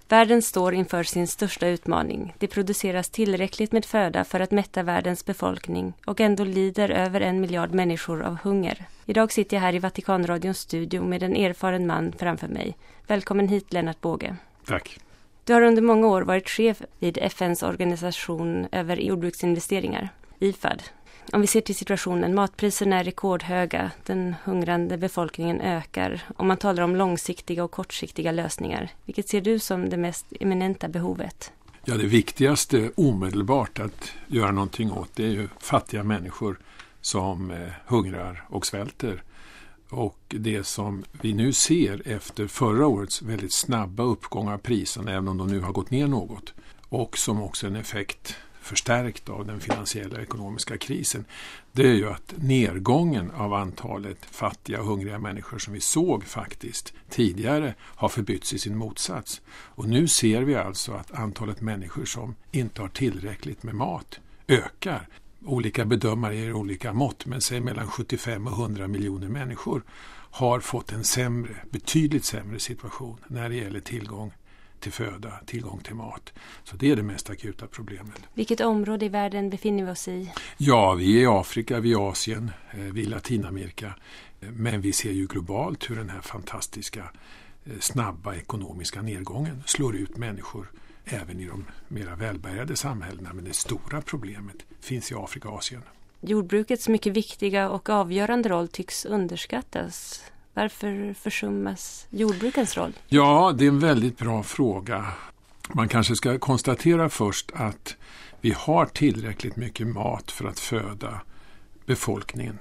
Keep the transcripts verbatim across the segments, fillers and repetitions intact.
Världen står inför sin största utmaning. Det produceras tillräckligt med föda för att mätta världens befolkning och ändå lider över en miljard människor av hunger. Idag sitter jag här i Vatikanradions studio med en erfaren man framför mig. Välkommen hit, Lennart Båge. Tack. Du har under många år varit chef vid F N:s organisation över jordbruksinvesteringar, I F A D. Om vi ser till situationen, matpriserna är rekordhöga, den hungrande befolkningen ökar och man talar om långsiktiga och kortsiktiga lösningar. Vilket ser du som det mest eminenta behovet? Ja, det viktigaste omedelbart att göra någonting åt, det är ju fattiga människor som eh, hungrar och svälter. Och det som vi nu ser efter förra årets väldigt snabba uppgång av priserna, även om de nu har gått ner något, och som också en effekt förstärkt av den finansiella och ekonomiska krisen, det är ju att nedgången av antalet fattiga och hungriga människor som vi såg faktiskt tidigare har förbytts i sin motsats. Och nu ser vi alltså att antalet människor som inte har tillräckligt med mat ökar. Olika bedömare ger olika mått, men säg mellan sjuttiofem och hundra miljoner människor har fått en sämre, betydligt sämre situation när det gäller tillgång till föda, tillgång till mat. Så det är det mest akuta problemet. Vilket område i världen befinner vi oss i? Ja, vi är i Afrika, vi är i Asien, vi är i Latinamerika. Men vi ser ju globalt hur den här fantastiska, snabba ekonomiska nedgången slår ut människor även i de mera välbärgade samhällena. Men det stora problemet finns i Afrika och Asien. Jordbrukets mycket viktiga och avgörande roll tycks underskattas. Varför försummas jordbrukens roll? Ja, det är en väldigt bra fråga. Man kanske ska konstatera först att vi har tillräckligt mycket mat för att föda befolkningen.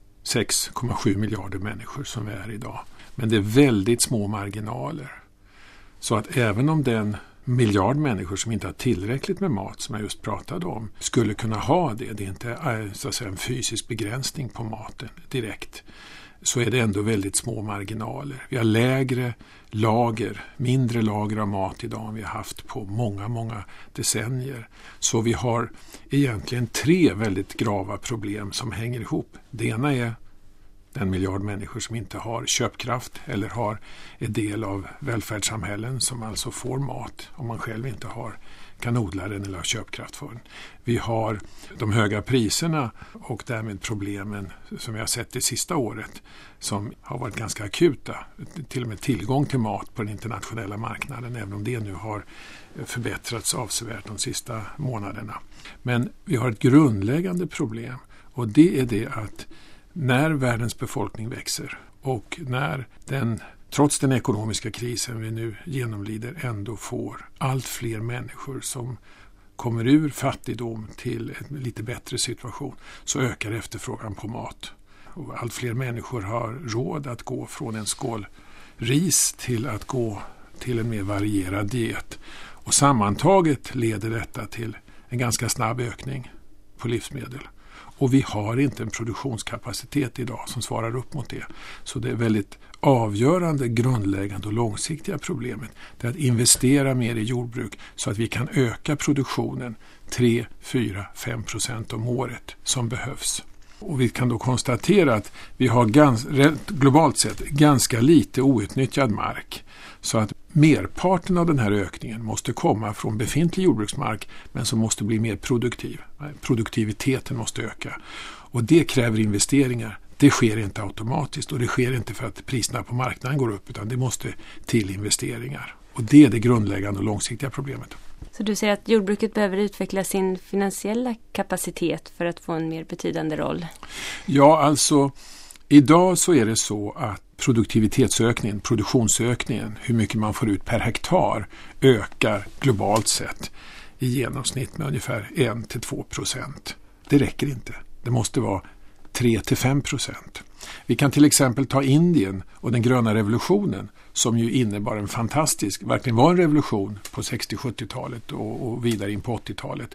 sex komma sju miljarder människor som vi är idag. Men det är väldigt små marginaler. Så att även om den miljard människor som inte har tillräckligt med mat, som jag just pratade om, skulle kunna ha det, det är inte så att säga en fysisk begränsning på maten direkt, så är det ändå väldigt små marginaler. Vi har lägre lager, mindre lager av mat idag än vi har haft på många, många decennier. Så vi har egentligen tre väldigt grava problem som hänger ihop. Det ena är den miljard människor som inte har köpkraft eller har en del av välfärdssamhällen som alltså får mat om man själv inte har kan odla den eller ha köpkraft för den. Vi har de höga priserna och därmed problemen som vi har sett det sista året som har varit ganska akuta. Till och med tillgång till mat på den internationella marknaden, även om det nu har förbättrats avsevärt de sista månaderna. Men vi har ett grundläggande problem, och det är det att när världens befolkning växer och när den, trots den ekonomiska krisen vi nu genomlider, ändå får allt fler människor som kommer ur fattigdom till en lite bättre situation, så ökar efterfrågan på mat. Och allt fler människor har råd att gå från en skål ris till att gå till en mer varierad diet. Och sammantaget leder detta till en ganska snabb ökning på livsmedel. Och vi har inte en produktionskapacitet idag som svarar upp mot det. Så det är väldigt avgörande, grundläggande och långsiktiga problemet. Det är att investera mer i jordbruk så att vi kan öka produktionen tre, fyra, fem procent om året som behövs. Och vi kan då konstatera att vi har gans, globalt sett ganska lite outnyttjad mark. Så att merparten av den här ökningen måste komma från befintlig jordbruksmark, men som måste bli mer produktiv. Produktiviteten måste öka. Och det kräver investeringar. Det sker inte automatiskt, och det sker inte för att priserna på marknaden går upp, utan det måste till investeringar. Och det är det grundläggande och långsiktiga problemet. Så du säger att jordbruket behöver utveckla sin finansiella kapacitet för att få en mer betydande roll? Ja, alltså idag så är det så att produktivitetsökningen, produktionsökningen, hur mycket man får ut per hektar, ökar globalt sett i genomsnitt med ungefär en till två procent. Det räcker inte. Det måste vara tre till fem procent. Vi kan till exempel ta Indien och den gröna revolutionen, som ju innebar en fantastisk, verkligen var en revolution på sextio-sjuttiotalet och, och vidare in på åttiotalet.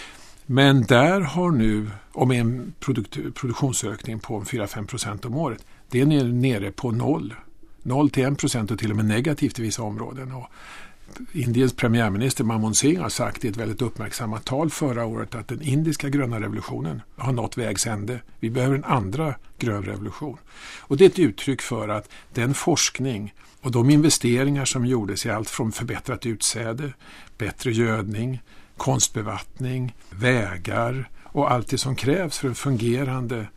Men där har nu, om en produkt, produktionsökning på fyra till fem procent om året, det är nere på noll. noll till en procent och till och med negativt i vissa områden. Och Indiens premiärminister Manmohan Singh har sagt i ett väldigt uppmärksammat tal förra året att den indiska gröna revolutionen har nått vägs ände. Vi behöver en andra grön revolution. Och det är ett uttryck för att den forskning och de investeringar som gjordes i allt från förbättrat utsäde, bättre gödning, konstbevattning, vägar och allt det som krävs för en fungerande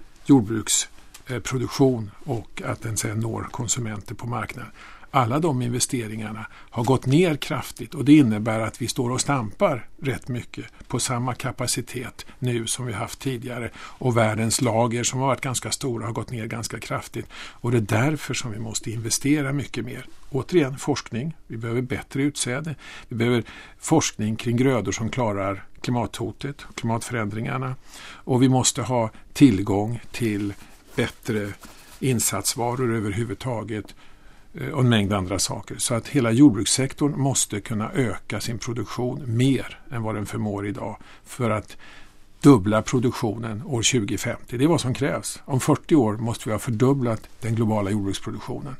jordbruksproduktion och att den sen når konsumenter på marknaden. Alla de investeringarna har gått ner kraftigt och det innebär att vi står och stampar rätt mycket på samma kapacitet nu som vi haft tidigare och världens lager som har varit ganska stora har gått ner ganska kraftigt och det är därför som vi måste investera mycket mer. Återigen forskning, vi behöver bättre utsäde, vi behöver forskning kring grödor som klarar klimathotet, klimatförändringarna och vi måste ha tillgång till bättre insatsvaror överhuvudtaget och en mängd andra saker. Så att hela jordbrukssektorn måste kunna öka sin produktion mer än vad den förmår idag för att dubbla produktionen år tjugo femtio. Det är vad som krävs. Om fyrtio år måste vi ha fördubblat den globala jordbruksproduktionen.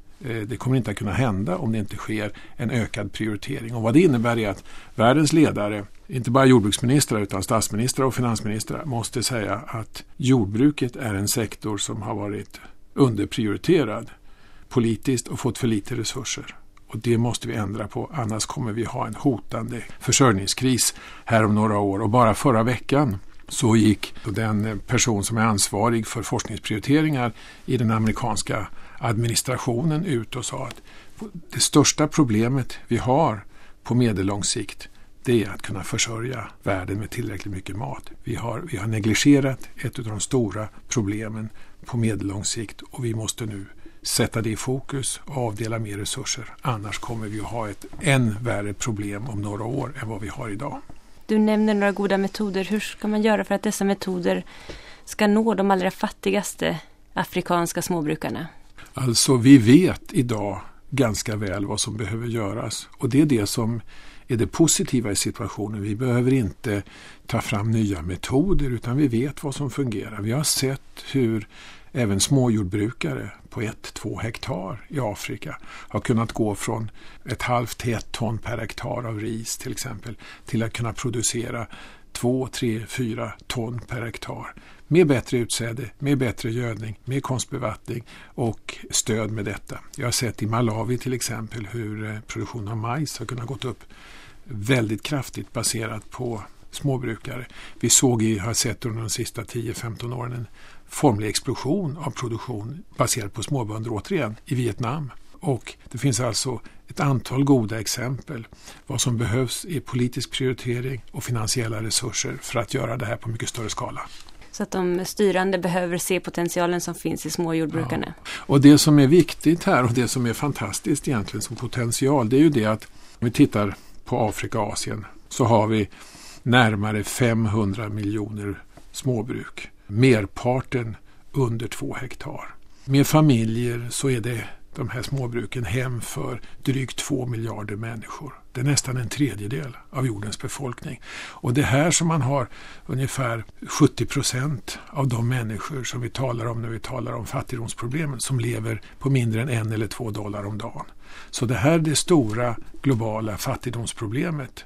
Det kommer inte att kunna hända om det inte sker en ökad prioritering. Och vad det innebär är att världens ledare, inte bara jordbruksministrar utan statsministrar och finansministrar, måste säga att jordbruket är en sektor som har varit underprioriterad politiskt och fått för lite resurser. Och det måste vi ändra på, annars kommer vi ha en hotande försörjningskris här om några år. Och bara förra veckan så gick den person som är ansvarig för forskningsprioriteringar i den amerikanska administrationen ut och sa att det största problemet vi har på medellång sikt det är att kunna försörja världen med tillräckligt mycket mat. Vi har, vi har negligerat ett av de stora problemen på medellång sikt och vi måste nu sätta det i fokus och avdela mer resurser. Annars kommer vi att ha ett än värre problem om några år än vad vi har idag. Du nämner några goda metoder. Hur ska man göra för att dessa metoder ska nå de allra fattigaste afrikanska småbrukarna? Alltså vi vet idag ganska väl vad som behöver göras. Och det är det som är det positiva i situationen. Vi behöver inte ta fram nya metoder utan vi vet vad som fungerar. Vi har sett hur även småjordbrukare på ett, två hektar i Afrika har kunnat gå från ett halvt till ett ton per hektar av ris till exempel till att kunna producera två, tre, fyra ton per hektar. Med bättre utsäde, med bättre gödning, med konstbevattning och stöd med detta. Jag har sett i Malawi till exempel hur produktionen av majs har kunnat gått upp väldigt kraftigt baserat på småbrukare. Vi såg i, har sett under de sista tio femton åren en formlig explosion av produktion baserad på småbönder återigen i Vietnam. Och det finns alltså ett antal goda exempel. Vad som behövs är politisk prioritering och finansiella resurser för att göra det här på mycket större skala. Så att de styrande behöver se potentialen som finns i småjordbrukarna. Ja. Och det som är viktigt här och det som är fantastiskt egentligen som potential, det är ju det att om vi tittar på Afrika och Asien så har vi närmare femhundra miljoner småbruk. Merparten under två hektar. Med familjer så är det de här småbruken hem för drygt två miljarder människor. Det är nästan en tredjedel av jordens befolkning. Och det här som man har ungefär sjuttio procent av de människor som vi talar om när vi talar om fattigdomsproblemen som lever på mindre än en eller två dollar om dagen. Så det här är det stora globala fattigdomsproblemet.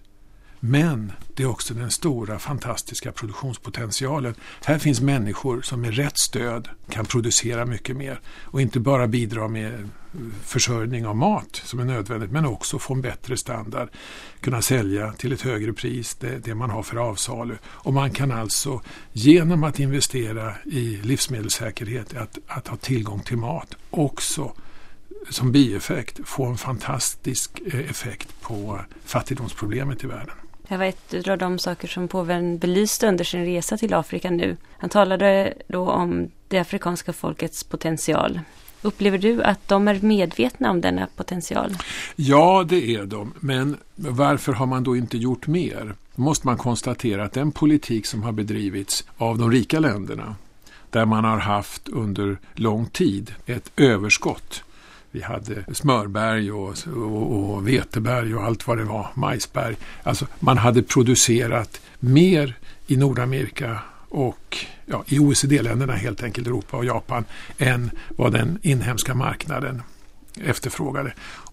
Men det är också den stora fantastiska produktionspotentialen. Här finns människor som med rätt stöd kan producera mycket mer och inte bara bidra med försörjning av mat som är nödvändigt men också få en bättre standard, kunna sälja till ett högre pris det, det man har för avsalu. Och man kan alltså genom att investera i livsmedelssäkerhet, att, att ha tillgång till mat också som bieffekt få en fantastisk effekt på fattigdomsproblemet i världen. Det var ett av de saker som påven belyste under sin resa till Afrika nu. Han talade då om det afrikanska folkets potential. Upplever du att de är medvetna om denna potential? Ja, det är de. Men varför har man då inte gjort mer? Då måste man konstatera att den politik som har bedrivits av de rika länderna, där man har haft under lång tid ett överskott. Vi hade smörberg och, och, och veteberg och allt vad det var, majsberg. Alltså man hade producerat mer i Nordamerika och ja, i O E C D-länderna helt enkelt, Europa och Japan, än vad den inhemska marknaden efterfrågade.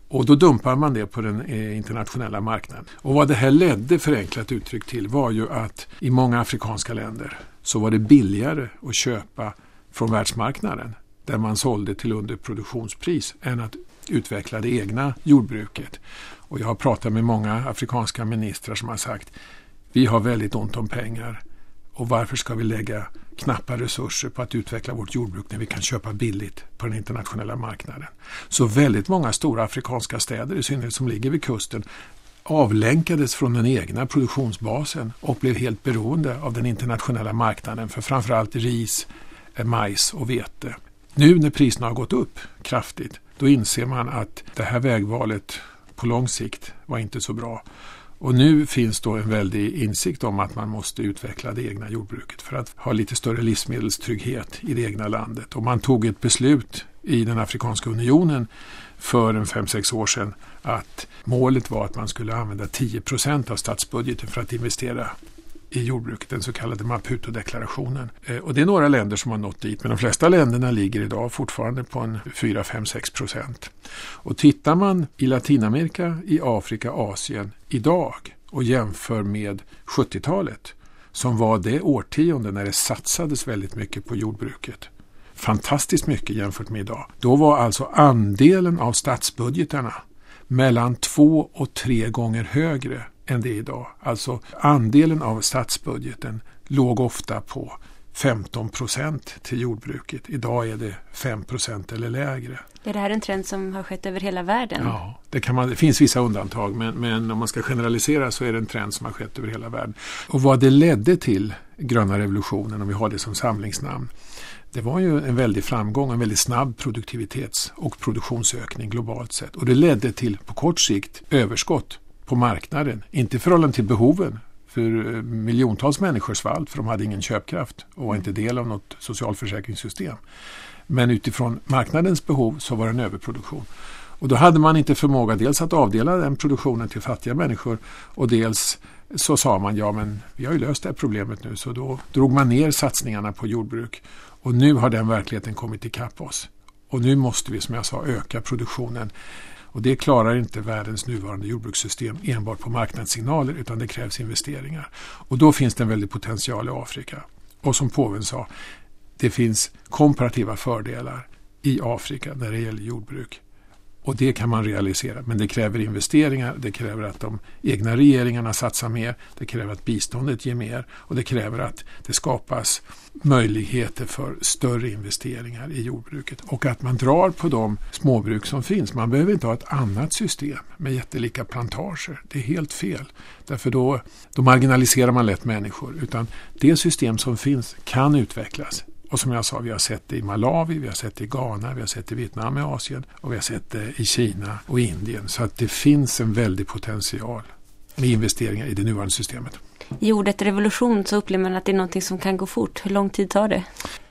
Och då dumpar man det på den internationella marknaden. Och vad det här ledde, förenklat uttryck, till var ju att i många afrikanska länder så var det billigare att köpa från världsmarknaden där man sålde till under produktionspris än att utveckla det egna jordbruket. Och jag har pratat med många afrikanska ministrar som har sagt vi har väldigt ont om pengar och varför ska vi lägga knappa resurser på att utveckla vårt jordbruk när vi kan köpa billigt på den internationella marknaden. Så väldigt många stora afrikanska städer, i synnerhet som ligger vid kusten, avlänkades från den egna produktionsbasen och blev helt beroende av den internationella marknaden för framförallt ris, majs och vete. Nu när priserna har gått upp kraftigt, då inser man att det här vägvalet på lång sikt var inte så bra. Och nu finns då en väldig insikt om att man måste utveckla det egna jordbruket för att ha lite större livsmedelstrygghet i det egna landet. Och man tog ett beslut i den Afrikanska unionen för en fem sex år sedan att målet var att man skulle använda tio procent av statsbudgeten för att investera i jordbruket, den så kallade Maputo-deklarationen. Och det är några länder som har nått dit, men de flesta länderna ligger idag fortfarande på en fyra, fem, sex procent. Och tittar man i Latinamerika, i Afrika, Asien idag och jämför med sjuttiotalet som var det årtionde när det satsades väldigt mycket på jordbruket. Fantastiskt mycket jämfört med idag. Då var alltså andelen av statsbudgetarna mellan två och tre gånger högre än det är idag. Alltså andelen av statsbudgeten låg ofta på femton procent till jordbruket. Idag är det fem procent eller lägre. Är det här en trend som har skett över hela världen? Ja, det, kan man, det finns vissa undantag men, men om man ska generalisera så är det en trend som har skett över hela världen. Och vad det ledde till, gröna revolutionen, om vi har det som samlingsnamn, det var ju en väldig framgång, en väldigt snabb produktivitets- och produktionsökning globalt sett. Och det ledde till på kort sikt överskott på marknaden, inte i förhållande till behoven, för miljontals människor svalt för de hade ingen köpkraft och var inte del av något socialförsäkringssystem. Men utifrån marknadens behov så var det en överproduktion. Och då hade man inte förmåga dels att avdela den produktionen till fattiga människor och dels så sa man ja men vi har ju löst det här problemet nu, så då drog man ner satsningarna på jordbruk och nu har den verkligheten kommit ikapp oss. Och nu måste vi som jag sa öka produktionen. Och det klarar inte världens nuvarande jordbrukssystem enbart på marknadssignaler utan det krävs investeringar. Och då finns det en väldig potential i Afrika. Och som påven sa, det finns komparativa fördelar i Afrika när det gäller jordbruk. Och det kan man realisera, men det kräver investeringar, det kräver att de egna regeringarna satsar mer, det kräver att biståndet ger mer och det kräver att det skapas möjligheter för större investeringar i jordbruket och att man drar på de småbruk som finns. Man behöver inte ha ett annat system med jättelika plantager, det är helt fel. Därför då, då marginaliserar man lätt människor, utan det system som finns kan utvecklas. Och som jag sa, vi har sett det i Malawi, vi har sett det i Ghana, vi har sett det i Vietnam i Asien och vi har sett det i Kina och Indien. Så att det finns en väldig potential med investeringar i det nuvarande systemet. I ordet revolution så upplever man att det är något som kan gå fort. Hur lång tid tar det?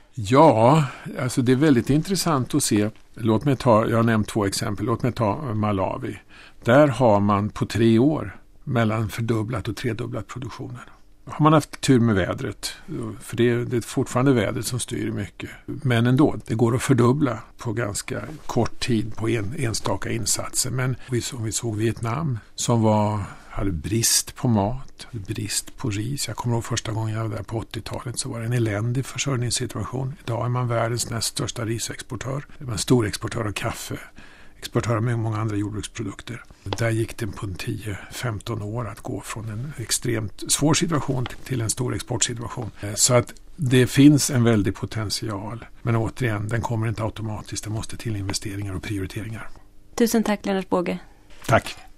Ja, alltså det är väldigt intressant att se. Låt mig ta, jag har nämnt två exempel. Låt mig ta Malawi. Där har man på tre år mellan fördubblat och tredubblat produktionen. Har man haft tur med vädret, för det är, det är fortfarande vädret som styr mycket. Men ändå, det går att fördubbla på ganska kort tid på en, enstaka insatser. Men om vi såg Vietnam som var, hade brist på mat, brist på ris. Jag kommer ihåg första gången jag var där på åttiotalet så var det en eländig försörjningssituation. Idag är man världens näst största risexportör. Det var en stor exportör av kaffe. Exportörer med många andra jordbruksprodukter. Där gick det på tio femton år att gå från en extremt svår situation till en stor exportsituation. Så att det finns en väldig potential. Men återigen, den kommer inte automatiskt. Det måste till investeringar och prioriteringar. Tusen tack Lennart Båge. Tack.